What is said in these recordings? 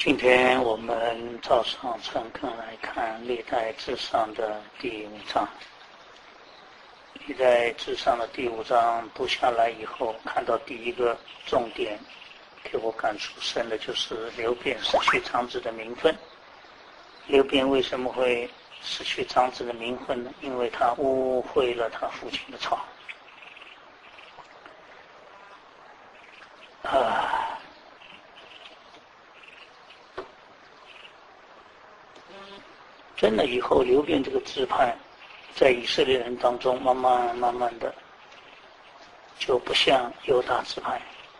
今天我们早上诚恳来看历代志上的第5章。历代志上的第5章读下来以后，看到第一个重点给我感触深的就是流便失去长子的名分。流便为什么会失去长子的名分呢？因为他污秽了他父亲的床。真的以后流便这个支派在以色列人当中慢慢的就不像犹大支派，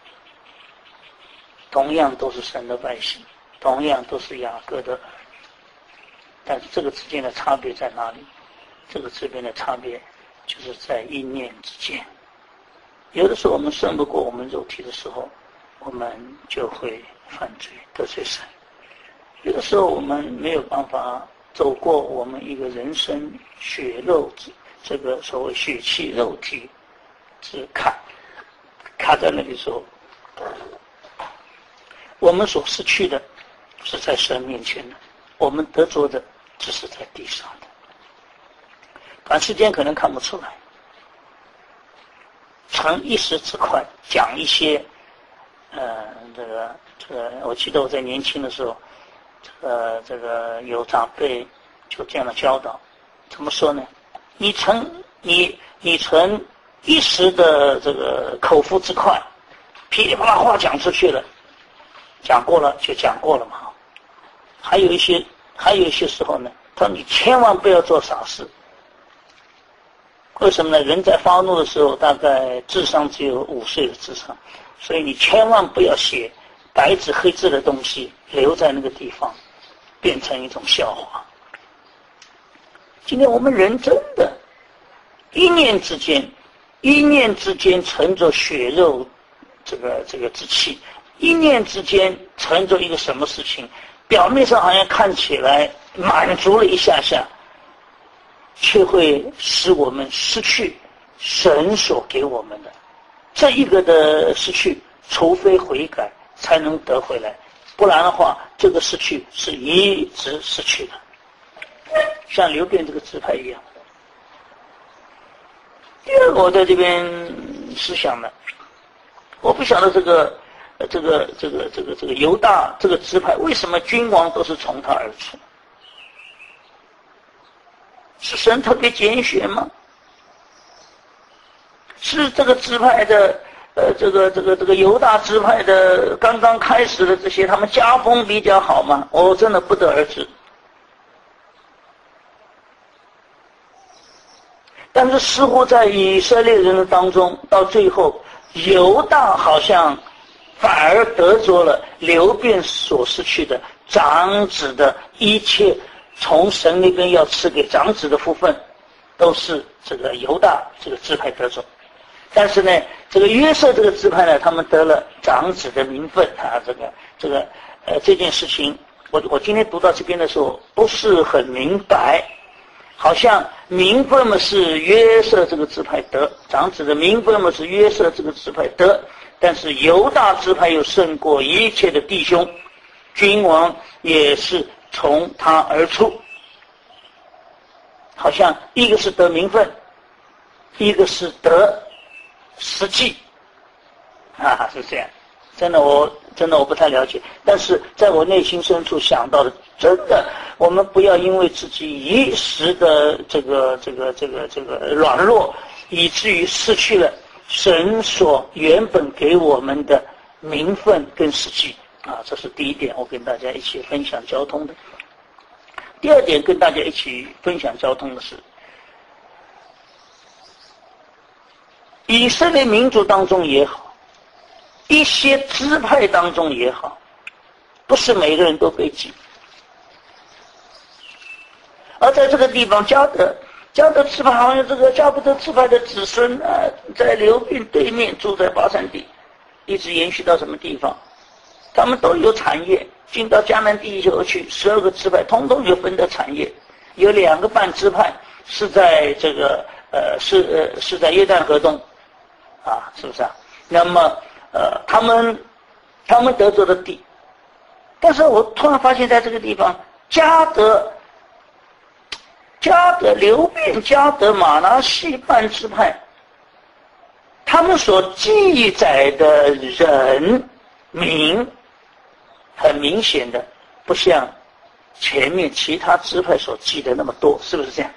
同样都是神的百姓，同样都是雅各的儿，但是这个之间的差别在哪里？这个之间的差别就是在一念之间。有的时候我们胜不过我们肉体的时候，我们就会犯罪得罪神。有的时候我们没有办法走过我们一个人生血肉这个所谓血气肉体是卡在那里的时候，我们所失去的是在神面前的，我们得着的只是在地上的。短时间可能看不出来，逞一时之快，讲一些这个我记得我在年轻的时候，这个有长辈就这样的教导，怎么说呢？你逞一时的这个口腹之快，噼里啪啦话讲出去了，讲过了就讲过了嘛。还有一些时候呢，他说你千万不要做傻事。为什么呢？人在发怒的时候，大概智商只有5岁的智商，所以你千万不要写白纸黑字的东西留在那个地方，变成一种笑话。今天我们人真的一念之间乘着血肉这个之气，一念之间乘着一个什么事情，表面上好像看起来满足了一下下，却会使我们失去神所给我们的这一个的失去，除非悔改才能得回来，不然的话这个失去是一直失去的，像流便这个支派一样。第二个我在这边思想呢，我不晓得这个犹大这个支派为什么君王都是从他而出？是神特别拣选吗？是这个支派的这个犹大支派的刚刚开始的这些他们家风比较好吗？我真的不得而知。但是似乎在以色列人的当中，到最后犹大好像反而得着了流便所失去的长子的一切，从神那边要赐给长子的福分，都是这个犹大这个支派得着。但是呢，这个约瑟这个支派呢，他们得了长子的名分。这件事情，我今天读到这边的时候不是很明白，好像名分嘛是约瑟这个支派得，长子的名分嘛是约瑟这个支派得，但是犹大支派又胜过一切的弟兄，君王也是从他而出。好像一个是得名分，一个是得实际是这样。真的我不太了解，但是在我内心深处想到的，真的我们不要因为自己一时的这个软弱，以至于失去了神所原本给我们的名分跟实际这是第一点，我跟大家一起分享交通的。第二点跟大家一起分享交通的是，以色列民族当中也好，一些支派当中也好，不是每个人都被记。而在这个地方，迦得支派好像这个迦得支派的子孙在流便对面住在巴山地，一直延续到什么地方？他们都有产业，进到迦南地球去，12个支派通通有分的产业。有2个半支派是在这个是在约旦河东是不是啊？那么他们得着的地但是我突然发现在这个地方，迦得、流便、迦得、玛拿西半支派，他们所记载的人名，很明显的不像前面其他支派所记的那么多，是不是这样？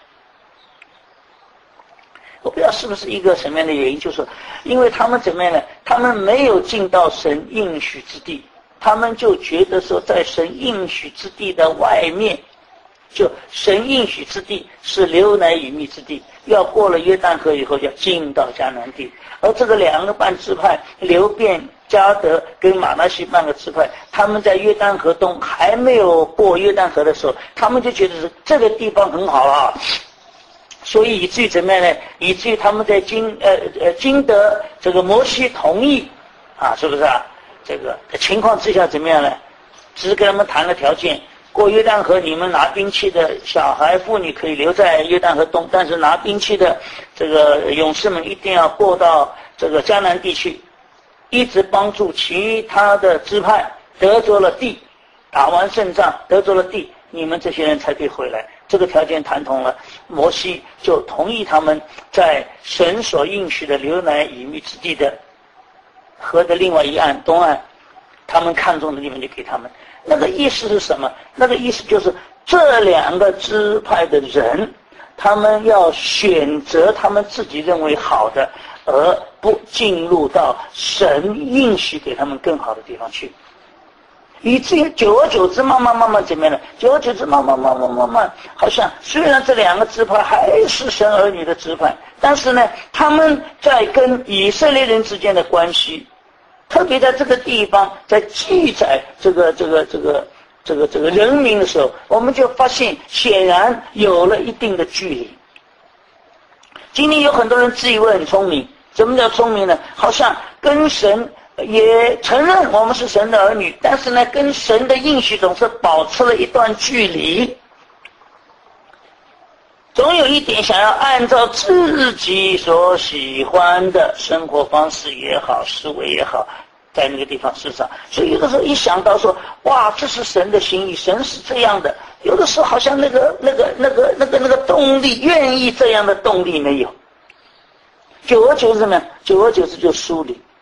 我不知道是不是一个什么样的原因，就是因为他们怎么样呢？他们没有进到神应许之地，他们就觉得说在神应许之地的外面，就神应许之地是流奶与蜜之地，要过了约旦河以后要进到迦南地。而这个2个半支派，流便、迦得跟玛拿西半个支派，他们在约旦河东还没有过约旦河的时候，他们就觉得是这个地方很好了，所以以至于怎么样呢？以至于他们在经得这个摩西同意啊，是不是啊？这个情况之下怎么样呢？只是跟他们谈了条件，过约旦河，你们拿兵器的小孩妇女可以留在约旦河东，但是拿兵器的这个勇士们一定要过到这个迦南地区，一直帮助其他的支派得着了地，打完胜仗得着了地，你们这些人才可以回来。这个条件谈通了，摩西就同意他们在神所应许的流奶与蜜之地的河的另外一岸东岸，他们看中的地方就给他们。那个意思是什么？那个意思就是这2个支派的人，他们要选择他们自己认为好的，而不进入到神应许给他们更好的地方去。以至于久而久之慢慢怎么样呢？久而久之慢慢，好像虽然这2个支派还是神儿女的支派，但是呢，他们在跟以色列人之间的关系，特别在这个地方在记载这个人名的时候，我们就发现显然有了一定的距离。今天有很多人自以为很聪明，什么叫聪明呢？好像跟神也承认我们是神的儿女，但是呢，跟神的应许总是保持了一段距离，总有一点想要按照自己所喜欢的生活方式也好，思维也好，在那个地方市场。所以有的时候一想到说，哇，这是神的心意，神是这样的，有的时候好像那个动力，愿意这样的动力没有。久而久之呢，久而久之就疏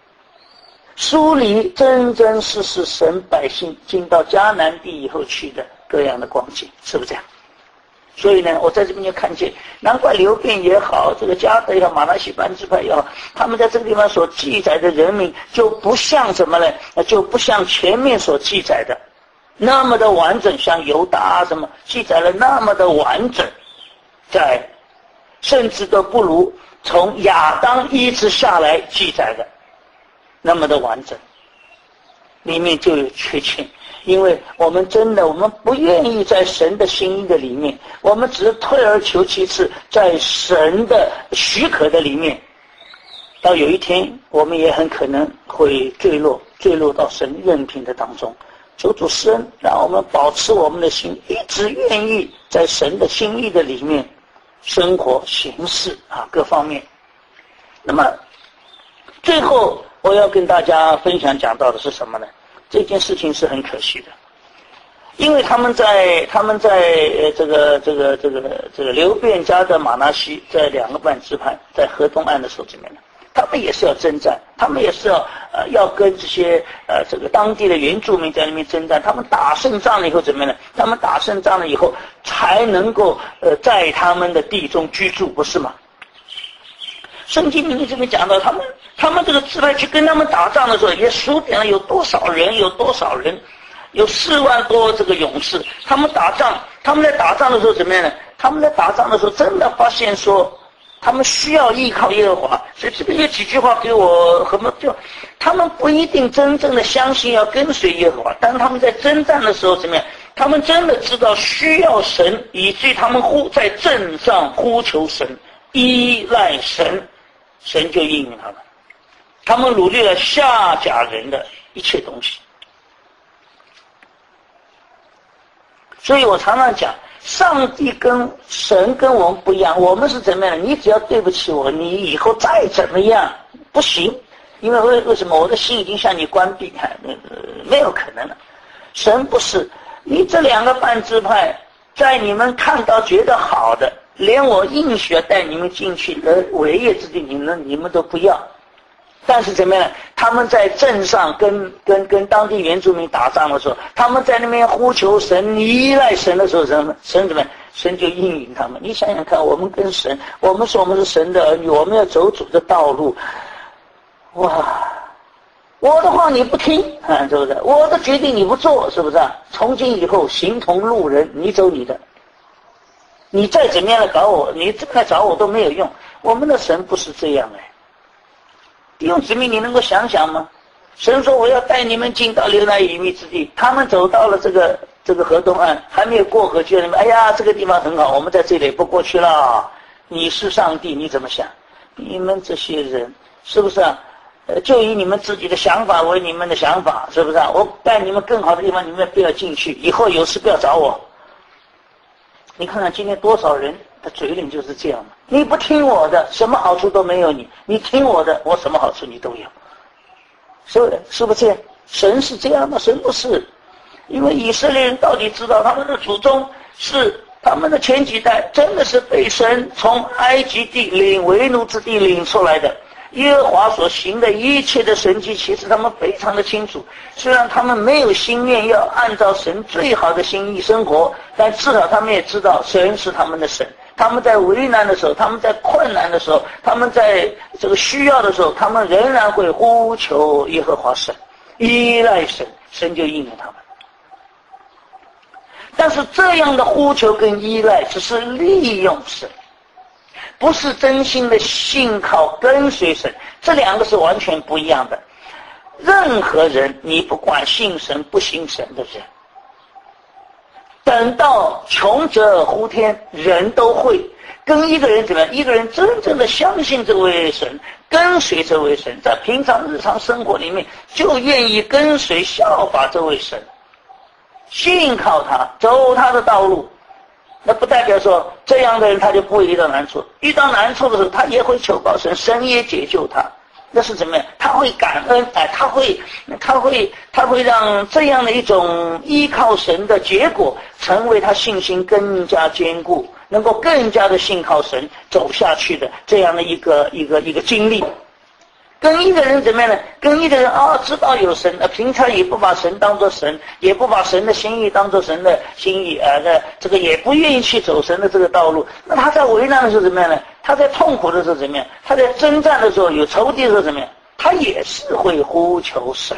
离真实神百姓进到迦南地以后去的各样的光景，是不是这样？所以呢，我在这边就看见，难怪流便也好，这个迦得也好，玛拿西半支派也好，他们在这个地方所记载的人名就不像什么呢？就不像前面所记载的那么的完整，像犹大什么记载了那么的完整，甚至都不如从亚当一直下来记载的那么的完整，里面就有缺陷。因为我们不愿意在神的心意的里面，我们只是退而求其次，在神的许可的里面，到有一天我们也很可能会坠落到神任凭的当中。求主施恩，让我们保持我们的心，一直愿意在神的心意的里面生活行事啊，各方面。那么最后我要跟大家分享讲到的是什么呢？这件事情是很可惜的，因为他们在这个流便迦得玛拿西这2个半支派在河东岸的时候怎么样呢？他们也是要征战，他们也是要跟这些这个当地的原住民在那边征战。他们打胜仗了以后怎么样呢？他们打胜仗了以后才能够在他们的地中居住，不是吗？圣经里面这边讲到，他们这个支派去跟他们打仗的时候，也数点了有多少人，有4万多这个勇士。他们在打仗的时候怎么样呢？他们在打仗的时候真的发现说，他们需要依靠耶和华。所以这边有几句话给我他们不一定真正的相信要跟随耶和华，但是他们在征战的时候怎么样？他们真的知道需要神，以至于他们在阵上呼求神，依赖神，神就应允他们。他们努力了下甲人的一切东西。所以我常常讲，上帝神跟我们不一样，我们是怎么样的？你只要对不起我，你以后再怎么样不行，因为为什么？我的心已经向你关闭，没有可能了。 神不是，你这两个半支派，在你们看到觉得好的，连我应许要带你们进去的伟业之地，你们都不要。但是怎么样呢？他们在镇上跟当地原住民打仗的时候，他们在那边呼求神、依赖神的时候，神怎么样？神就应允他们。你想想看，我们跟神，我们说我们是神的儿女，我们要走主的道路。哇！我的话你不听，是不是？我的决定你不做，是不是？从今以后形同路人，你走你的。你再怎么样来搞我，你这么来找我都没有用。我们的神不是这样弟兄姊妹，你能够想想吗？神说我要带你们进到流奶与蜜之地，他们走到了这个河东岸，还没有过河去了，哎呀，这个地方很好，我们在这里不过去了。你是上帝，你怎么想？你们这些人是不是啊？就以你们自己的想法为你们的想法，是不是啊？我带你们更好的地方，你们不要进去，以后有事不要找我。你看看今天多少人的嘴脸就是这样的，你不听我的，什么好处都没有你；你听我的，我什么好处你都有。是不是这样？神是这样吗？神不是。因为以色列人到底知道他们的祖宗是他们的前几代真的是被神从埃及地领为奴之地领出来的。耶和华所行的一切的神迹，其实他们非常的清楚。虽然他们没有心愿要按照神最好的心意生活，但至少他们也知道神是他们的神。他们在为难的时候，他们在困难的时候，他们在这个需要的时候，他们仍然会呼求耶和华神，依赖神，神就应允他们。但是这样的呼求跟依赖只是利用神，不是真心的信靠跟随神，这两个是完全不一样的。任何人，你不管信神不信神的人，等到穷则呼天，人都会跟一个人怎么样？一个人真正的相信这位神，跟随这位神，在平常日常生活里面就愿意跟随效法这位神，信靠他，走他的道路。那不代表说这样的人他就不会遇到难处，遇到难处的时候他也会求告神，神也解救他。那是怎么样？他会感恩，他会让这样的一种依靠神的结果，成为他信心更加坚固，能够更加的信靠神走下去的这样的一个经历。跟一个人怎么样呢？跟一个人知道有神，平常也不把神当作神，也不把神的心意当作神的心意，这个也不愿意去走神的这个道路。那他在为难的时候怎么样呢？他在痛苦的时候怎么样？他在征战的时候，有仇敌的时候怎么样？他也是会呼求神，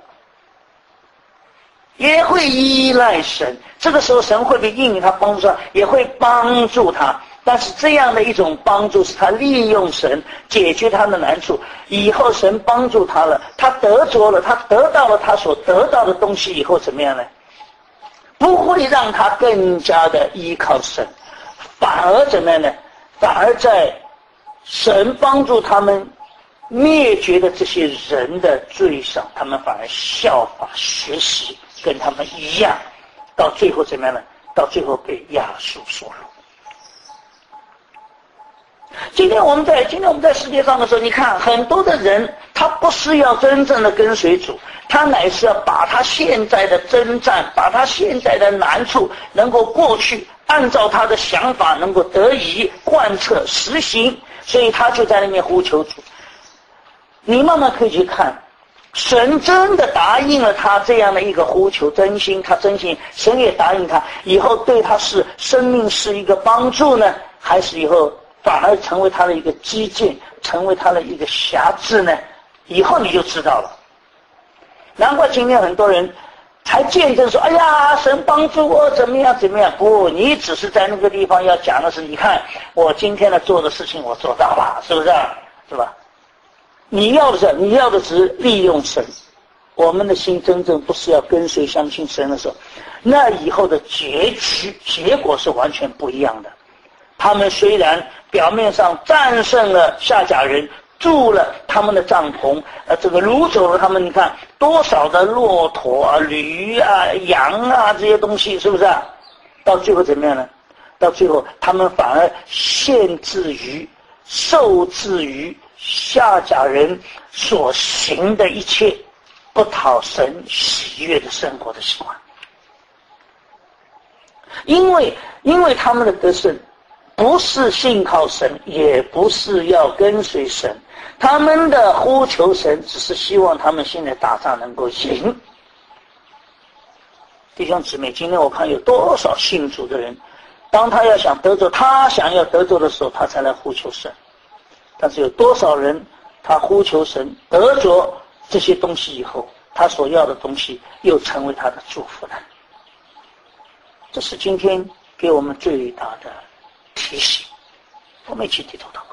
也会依赖神。这个时候神会不会应允他，帮助他，也会帮助他。但是这样的一种帮助是他利用神解决他的难处，以后神帮助他了，他得着了，他得到了他所得到的东西以后怎么样呢？不会让他更加的依靠神，反而怎么样呢？反而在神帮助他们灭绝的这些人的罪上，他们反而效法学习，跟他们一样，到最后怎么样呢？到最后被亚述所掳。今天我们在世界上的时候，你看很多的人，他不是要真正的跟随主，他乃是要把他现在的征战，把他现在的难处能够过去，按照他的想法能够得以贯彻实行，所以他就在那边呼求主。你慢慢可以去看，神真的答应了他这样的一个呼求，他真心，神也答应他，以后对他是生命是一个帮助呢，还是以后反而成为他的一个激进，成为他的一个辖制呢？以后你就知道了。难怪今天很多人才见证说，哎呀，神帮助我怎么样怎么样。不，你只是在那个地方要讲的是，你看我今天做的事情我做到了，是不是？是吧？你要的是利用神。我们的心真正不是要跟随相信神的时候，那以后的结果是完全不一样的。他们虽然表面上战胜了夏甲人，住了他们的帐篷，这个掳走了他们，你看多少的骆驼啊、驴啊、羊啊这些东西，是不是？到最后怎么样呢？到最后他们反而受制于夏甲人所行的一切， 不讨神喜悦的生活的习惯。因为他们的得胜不是信靠神，也不是要跟随神，他们的呼求神只是希望他们现在打仗能够赢。弟兄姊妹，今天我看有多少信主的人，当他想要得着的时候，他才来呼求神。但是有多少人，他呼求神得着这些东西以后，他所要的东西又成为他的祝福呢？这是今天给我们最大的提醒。我们一起低头祷告。